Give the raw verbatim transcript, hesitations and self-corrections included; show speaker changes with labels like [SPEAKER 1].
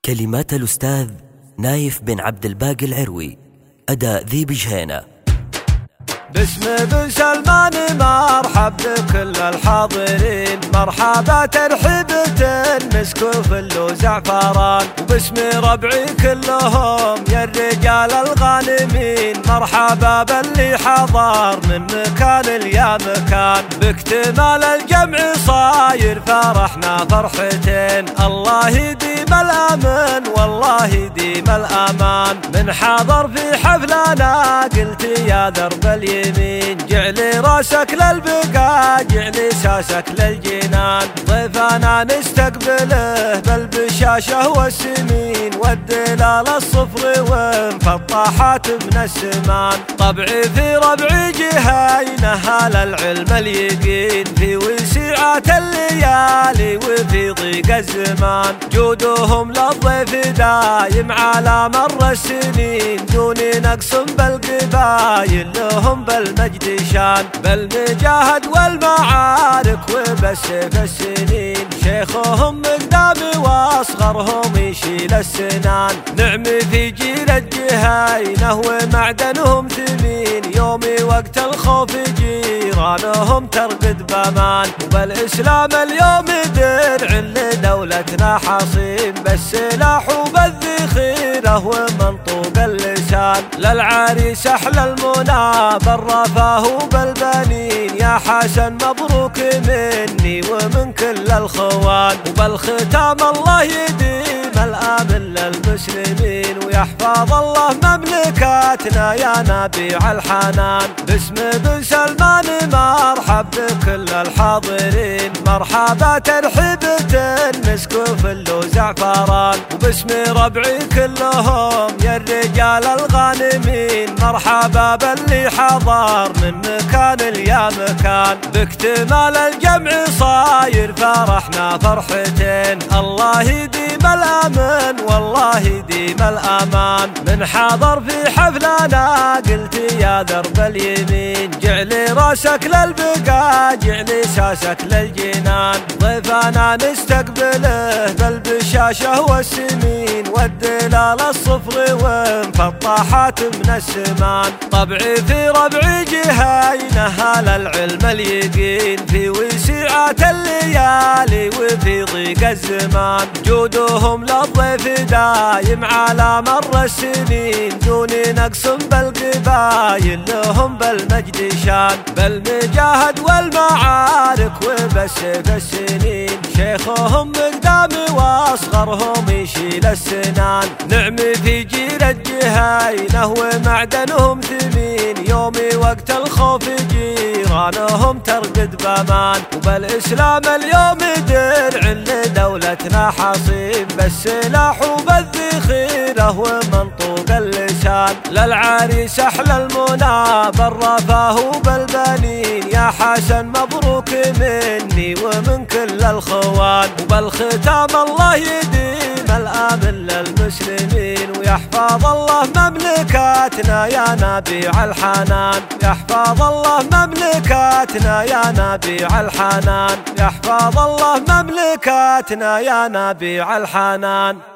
[SPEAKER 1] كلمات الأستاذ نايف بن عبد الباقي العروي، أداء ذي بجهينة.
[SPEAKER 2] باسم بن سلمان مرحب بكل الحاضرين، مرحبا ترحيبة مسك وفل وزعفران، وباسم ربعي كلهم يا الرجال الغانمين، مرحبا باللي حضر من مكان ليا مكان، باكتمال الجمع صاير فرحنا فرحتين، الله يديم الأمن والله يديم الأمان، من حضر في حفلنا قلت يا درب اليمين، جعلي راسك للبقاء جعلي ساسك للجنان، ضيفنا نستقبله بالبشاشة والسمين، والدلال الصفر وانفطاحات من السمان، طبعي في ربعي جهينة هال العلم اليقين، في وسيعات الليالي وفي ضيق الزمان، جودهم للضيف دايم على مر السنين، دون نقص بالقبايل لهم بالمجد شان، بالمجاهد والمعارك وبالسيف السنين، شيخهم مقدامي واصغرهم يشيل السنان، نعمي في جيل الجهينة ومعدنهم ثمين، يومي وقت الخوف جيرانهم ترقد بامان، وبالإسلام اليوم درع لدولتنا حصين، بالسلاح وبالذخيرة ومنطوق اللسان، للعريس أحلى المنى بالرفاه بالبنين، يا حسن مبروك مني ومن كل الخوان، وبالختام الله يديم الأمن للمسلمين، ويحفظ الله مملكاتنا يا نبيع الحنان، باسم بن سلمان مرحب بكل الحاضرين، مرحبا ترحيبة مسك وفل وزعفران، وباسم ربعي كلهم يا الرجال الغانمين، مرحبا باللي حضر من مكان ليا مكان، باكتمال الجمع صاير فرحنا فرحتين، الله يديم الأمن والله يديم الأمان، من حضر في حفلنا قلت يا درب اليمين، جعلي راسك للبقاء جعلي ساسك للجنان، ضيفنا نستقبله بالبشاشة والسمين، والدلال الصفر وانفطاحات من السمان، طبعي في ربعي جهينة هال العلم اليقين، في وسيعات الليالي وفي ضيق الزمان، جودهم للضيف دايم على مر السنين، دون نقص بالقبايل لهم بالمجد شان، بالمجاهد والمعارك وبالسيف السنين، شيخهم مقدامي واصغرهم يشيل السنان، نعمي في جيل الجهينة ومعدنهم ثمين، يومي وقت الخوف جيرانهم ترقد بامان، وبالإسلام اليوم درع لدولتنا حصين، بالسلاح وبالذخيرة ومنطوق اللسان، للعريس أحلى المنى بالرفاه بالبنين، يا حسن مبروك مني ومن كل الخوان، وبالختام الله يديم الأمن للمسلمين، ويحفظ الله مملكاتنا يا نبيع الحنان، يحفظ الله مملكاتنا يا نبيع الحنان، يحفظ الله مملكاتنا يا نبيع الحنان.